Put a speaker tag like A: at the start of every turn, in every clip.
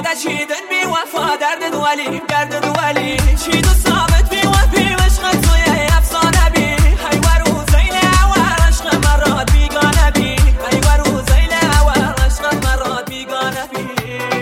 A: نچیدن بی وفا درد دوالی چی دو ثابت بی وفی عشق توی افسانه بی هی ورو زیل اول عشق مرات بیگانه بی هی ورو زیل اول عشق مرات بیگانه بی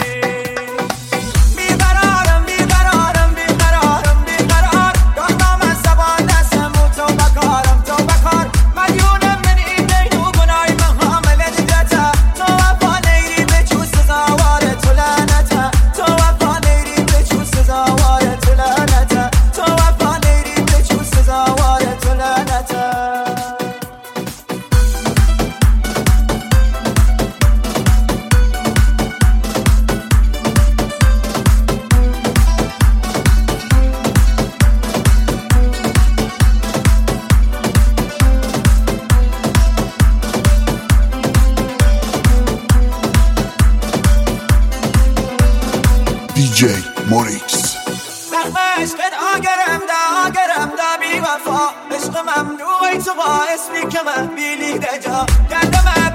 B: DJ موریکس
A: زخم عشقت آگرم دا بی وفا عشق ممنوعی تو باعث بی که من بیلیده جا درد من